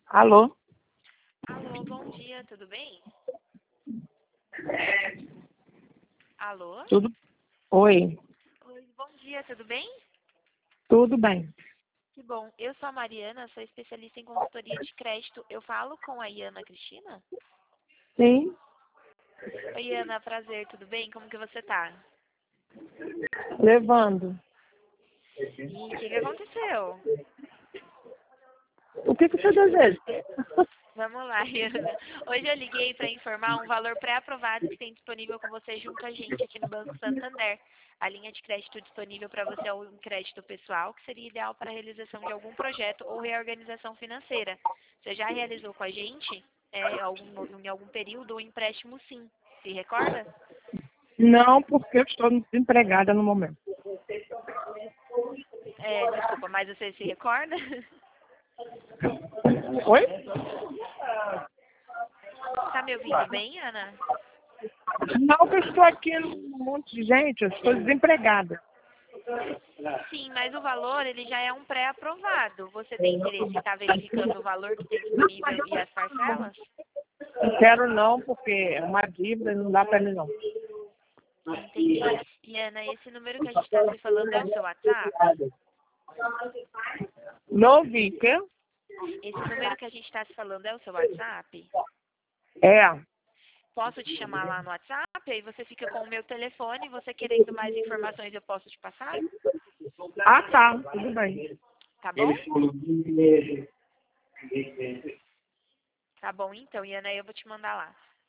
Alô? Alô, bom dia, tudo bem? Alô? Tudo? Oi, Oi, bom dia, tudo bem? tudo bem. Que bom. Eu sou a Mariana, sou especialista em consultoria de crédito. Eu falo com a Iana Cristina? Sim, Oi, Iana, prazer, tudo bem? Como que você tá? levando. E o que aconteceu? O que você deseja? Vamos lá, Iana. Hoje eu liguei para informar um valor pré-aprovado que tem disponível com você junto a gente aqui no Banco Santander. A linha de crédito disponível para você é um crédito pessoal, que seria ideal para a realização de algum projeto ou reorganização financeira. Você já realizou com a gente em algum período um empréstimo, sim. Se recorda? Não, porque eu estou desempregada no momento. Desculpa, mas você se recorda? Oi? Tá me ouvindo bem, Ana? Não, que eu estou aqui num monte de gente, eu estou desempregada. Sim, mas o valor ele já é um pré-aprovado. Você tem interesse em estar verificando o valor que tem disponível e as parcelas? Não quero não, porque é uma dívida e não dá para mim não. Entendi. E Ana, esse número que a gente está se falando é o seu WhatsApp? Não ouvi, quê? Esse número que a gente está se falando é o seu WhatsApp? É. Posso te chamar lá no WhatsApp? Aí você fica com o meu telefone. Você querendo mais informações, eu posso te passar? Ah, tá, tudo bem. Tá bom? Tá bom, então, Iana, eu vou te mandar lá.